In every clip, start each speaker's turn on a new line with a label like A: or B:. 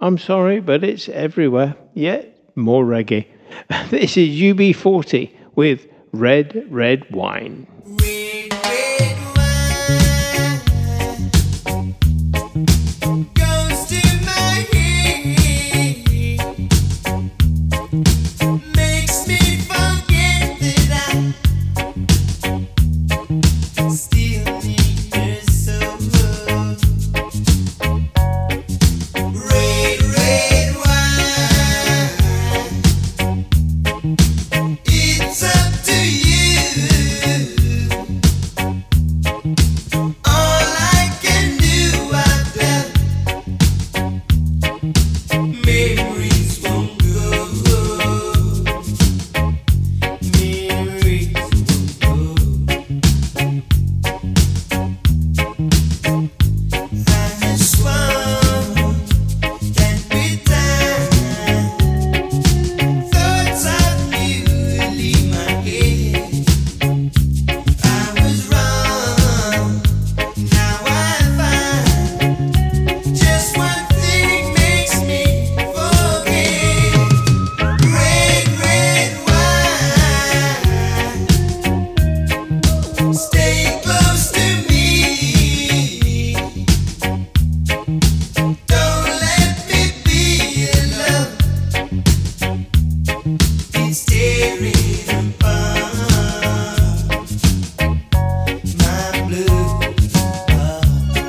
A: I'm sorry, but it's everywhere. Yet more reggae. This is UB40 with Red, Red Wine.
B: Red, red wine goes to my head, makes me forget that I still need her so. Red, red wine, it's up to you. All I can do, I bet memories won't go. Memories won't go. I have swum and bedtime. Thoughts of you leave my head. I was wrong. Now I find just one thing makes me forget. Red, red wine, stay close to me. Don't let me be alone. It's tearing apart my blue heart.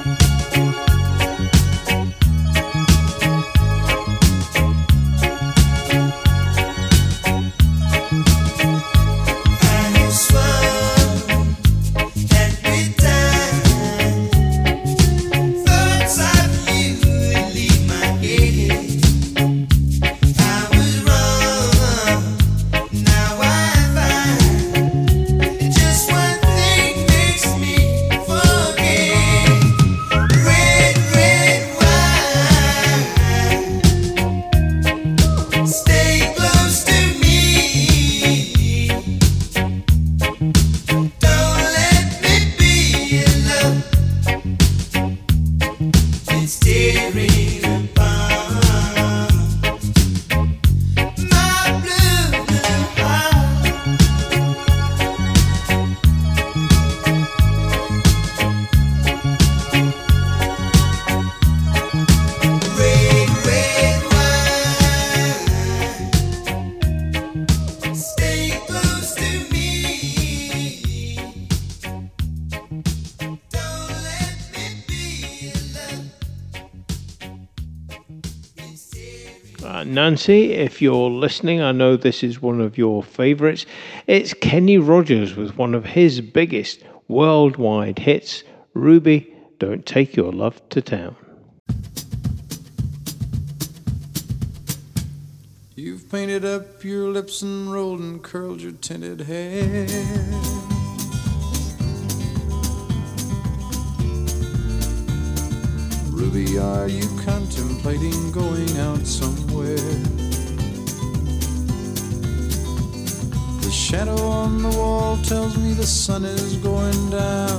B: I have swum and bedtime. Thoughts of you leave my head. I was wrong. Now I find just one thing makes me forget. Red, red wine, stay close to me. Don't let me be alone. It's tearing apart my blue heart. Red, red wine, stay close to me. Don't let me be alone. It's tearing.
A: Nancy, if you're listening, I know this is one of your favorites. It's Kenny Rogers with one of his biggest worldwide hits, Ruby, Don't Take Your Love to Town.
C: You've painted up your lips and rolled and curled your tinted hair. Ruby, are you contemplating going out somewhere? The shadow on the wall tells me the sun is going down.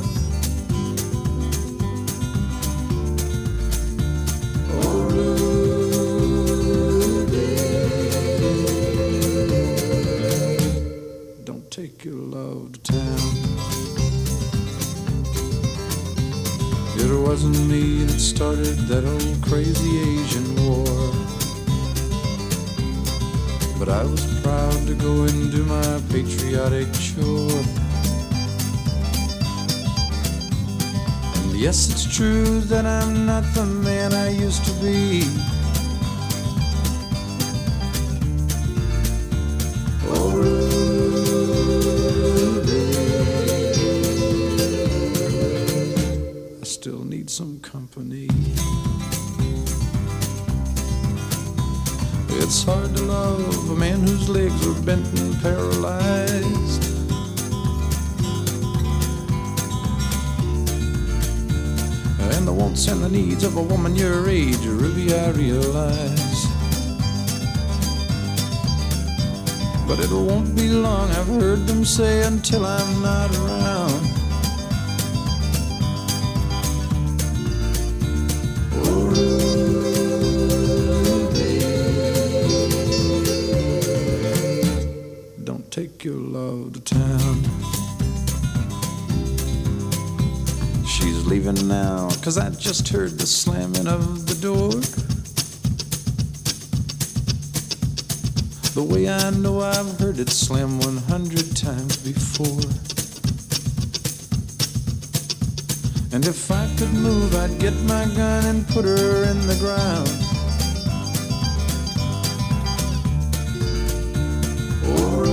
C: Oh, Ruby, don't take your love to town. It wasn't me that started that old crazy Asian war, but I was proud to go and do my patriotic chore. And yes, it's true that I'm not the man I used to be. Oh, Ruby, I still need some company. It's hard to love a man whose legs are bent and paralyzed. And the wants and the needs of a woman your age, Ruby, I realize. But it won't be long, I've heard them say, until I'm not around. Oh, Ruby, to town. She's leaving now, 'cause I just heard the slamming of the door. The way I know I've heard it slam 100 times before. And if I could move, I'd get my gun and put her in the ground. Oh,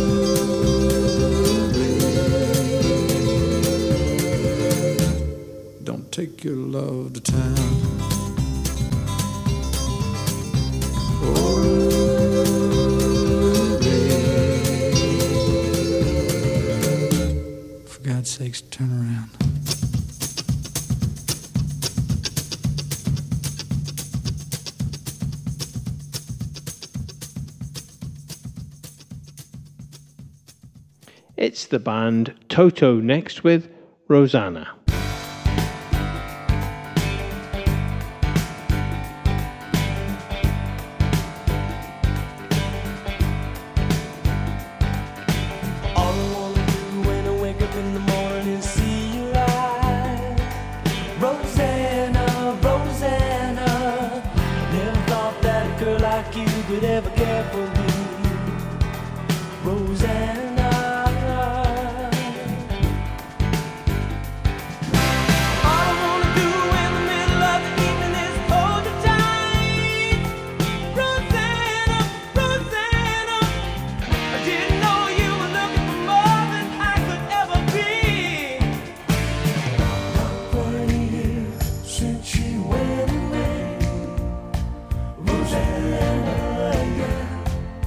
C: don't take your love to town. Oh, for God's sakes, turn around.
A: It's the band Toto next with Rosanna.
D: All I wanna do when I wake up in the morning is see you lie. Rosanna, Rosanna, never thought that a girl like you could ever care for me. Rosanna. All I wanna do in the middle of the evening is hold you tight. Rosanna, Rosanna, I didn't know you were looking for more than I could ever be. For a year since you went away, Rosanna, yeah.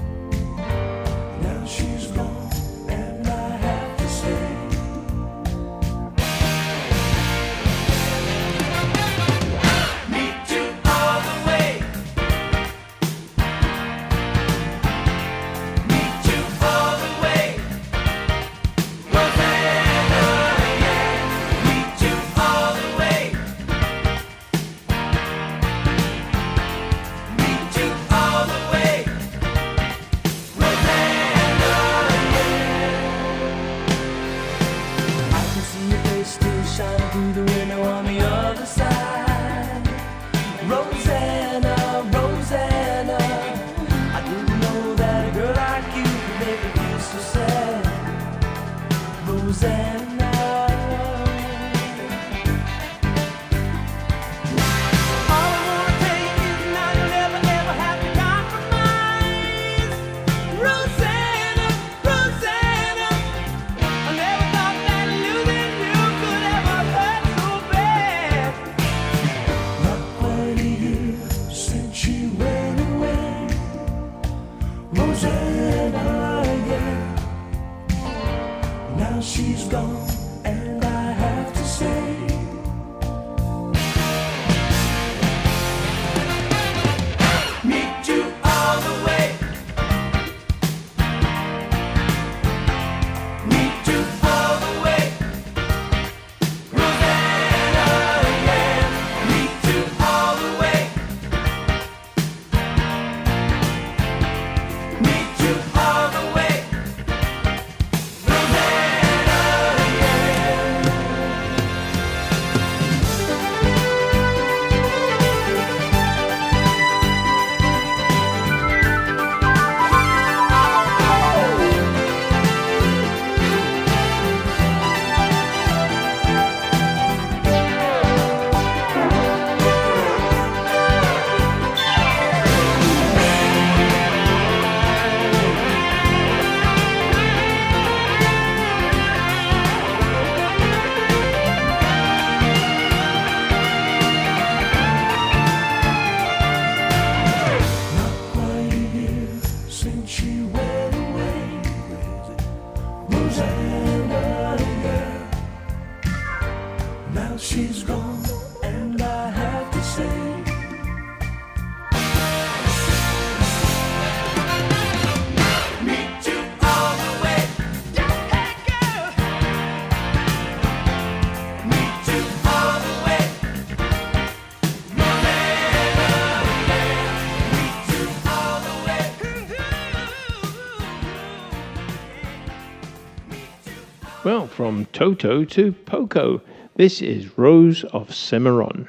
A: Well, from Toto to Poco, this is Rose of Cimarron.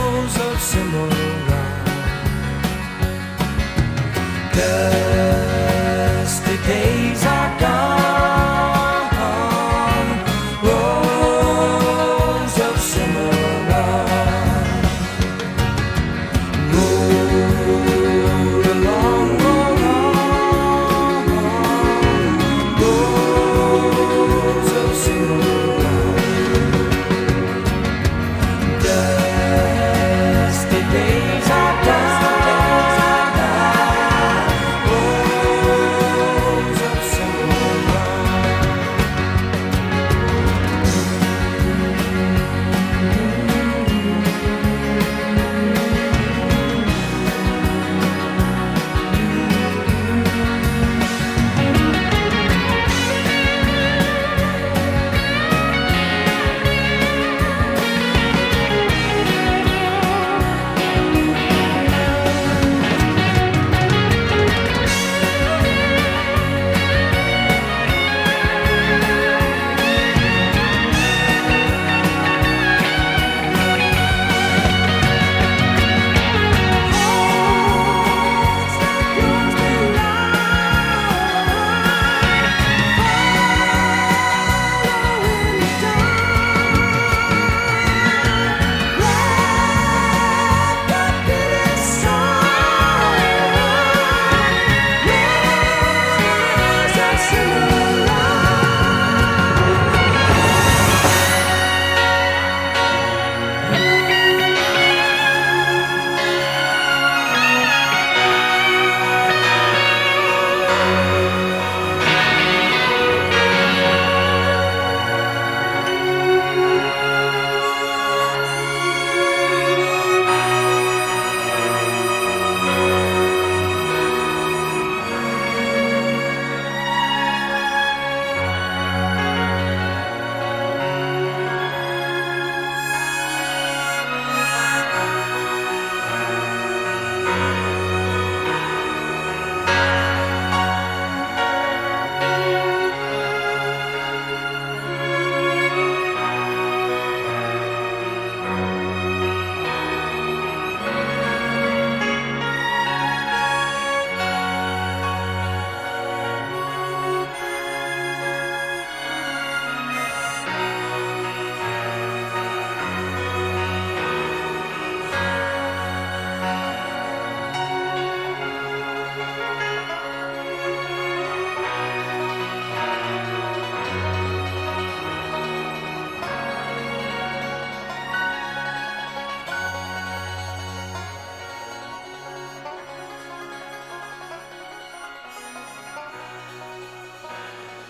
B: Dusty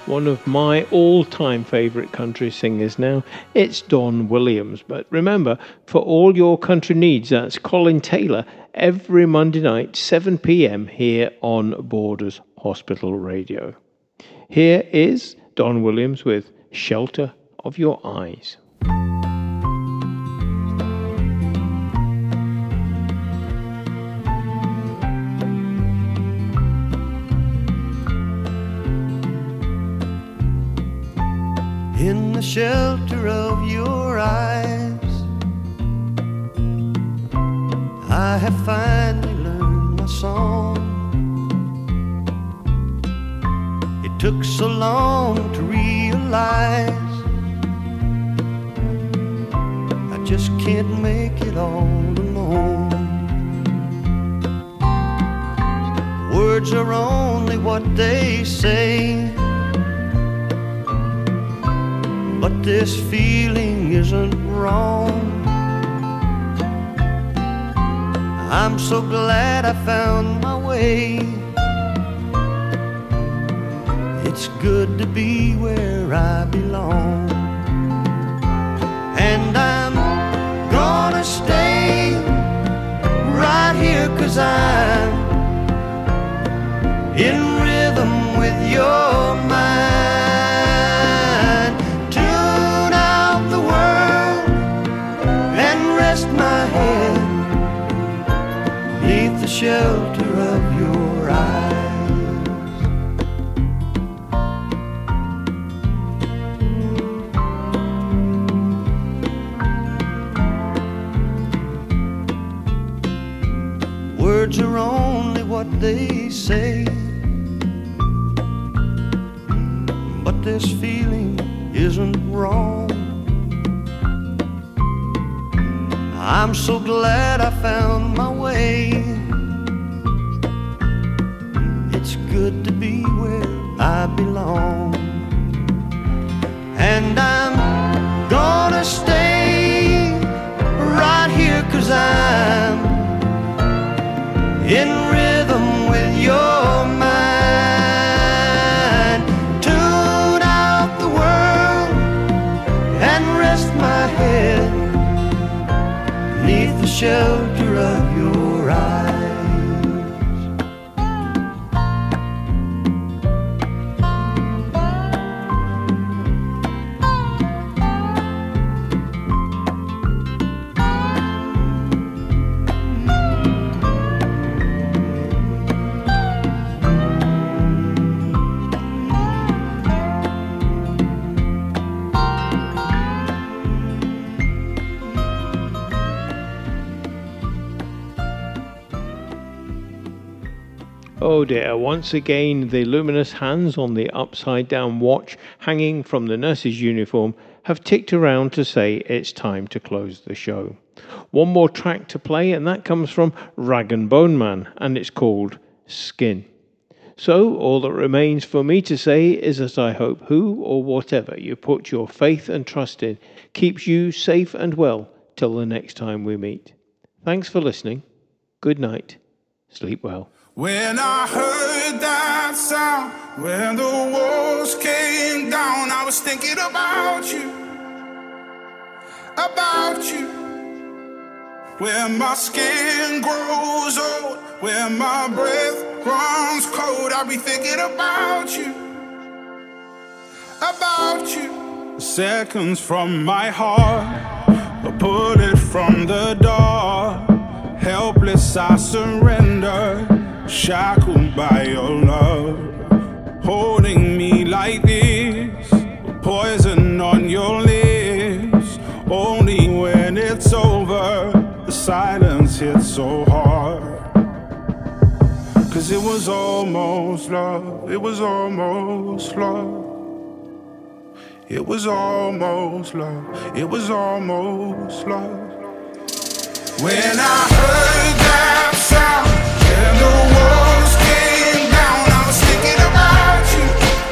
A: one of my all-time favourite country singers now. It's Don Williams. But remember, for all your country needs, that's Colin Taylor every Monday night, 7 p.m. here on Borders Hospital Radio. Here is Don Williams with Shelter of Your Eyes.
E: In the shelter of your eyes, I have finally learned my song. It took so long to realize I just can't make it all alone. Words are only what they say, but this feeling isn't wrong. I'm so glad I found my way. It's good to be where I belong. And I'm gonna stay right here, 'cause I'm in rhythm with your mind. Tune out the world and rest my head beneath the shelter of your eyes. Words are only what they say, but this feeling isn't wrong. I'm so glad I found my way. It's good to be where I belong. And I'm gonna stay right here, 'cause I'm in rhythm with your mind. Tune out the world and rest my head beneath the shelter of your eyes.
A: Oh dear, once again the luminous hands on the upside down watch hanging from the nurse's uniform have ticked around to say it's time to close the show. One more track to play, and that comes from Rag and Bone Man, and it's called Skin. So all that remains for me to say is that I hope who or whatever you put your faith and trust in keeps you safe and well till the next time we meet. Thanks for listening. Good night. Sleep well.
F: When I heard that sound, when the walls came down, I was thinking about you, where my skin grows old, where my breath runs cold, I'll be thinking about you. Seconds from my heart, a bullet from the door, helpless I surrender, shackled by your love, holding me like this, poison on your lips. Only when it's over, the silence hits so hard. 'Cause it was almost love, it was almost love. It was almost love, it was almost love. When I heard that sound, and the walls came down, I was thinking about you,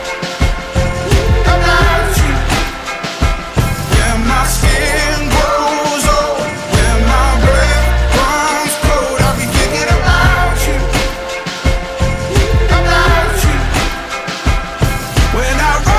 F: where my skin grows old, where my breath runs cold, I'll be thinking about you. When I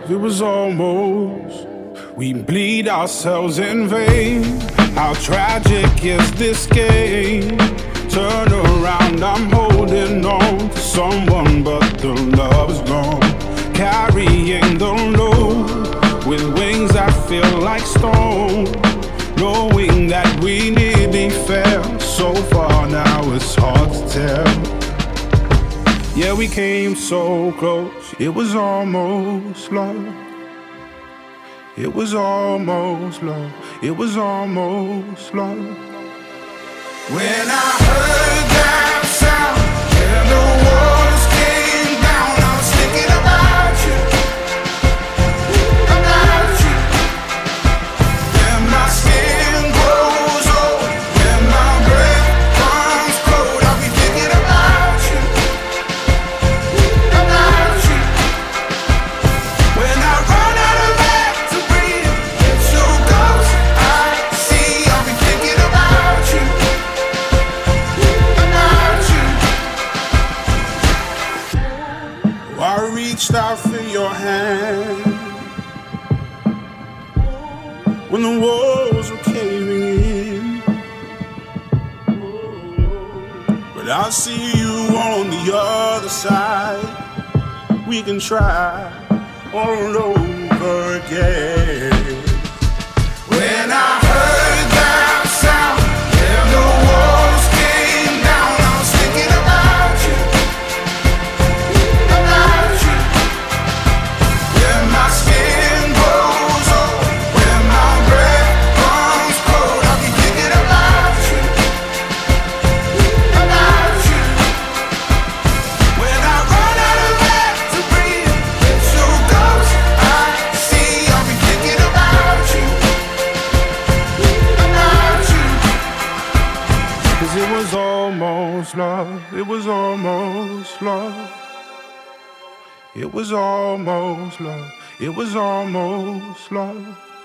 F: it was almost. We bleed ourselves in vain. How tragic is this game? Turn around, I'm holding on to someone, but the love is gone. Carrying the load with wings that feel like stone. Knowing that we nearly fell so far, now it's hard to tell. Yeah, we came so close, it was almost love. It was almost love, it was almost love. When I heard that sound and the walls came down, I was thinking about you, about you. When my skin grows old, when my breath comes cold, I'll be thinking about you, about you. When I run out of air to breathe, it's your ghost I see, I'll be thinking about you, about you. I reached out for your hand when the walls were caving in, but I see you on the other side. We can try all over again. When I heard that sound and the walls came down, I was thinking about you, about you. When my skin grows old, when my breath comes cold, I'll be thinking about you, about you. When I run out of air to breathe, it's your ghost I see, I'll be thinking about you, about you. 'Cause it was almost love, it was almost love. It was almost love, it was almost love.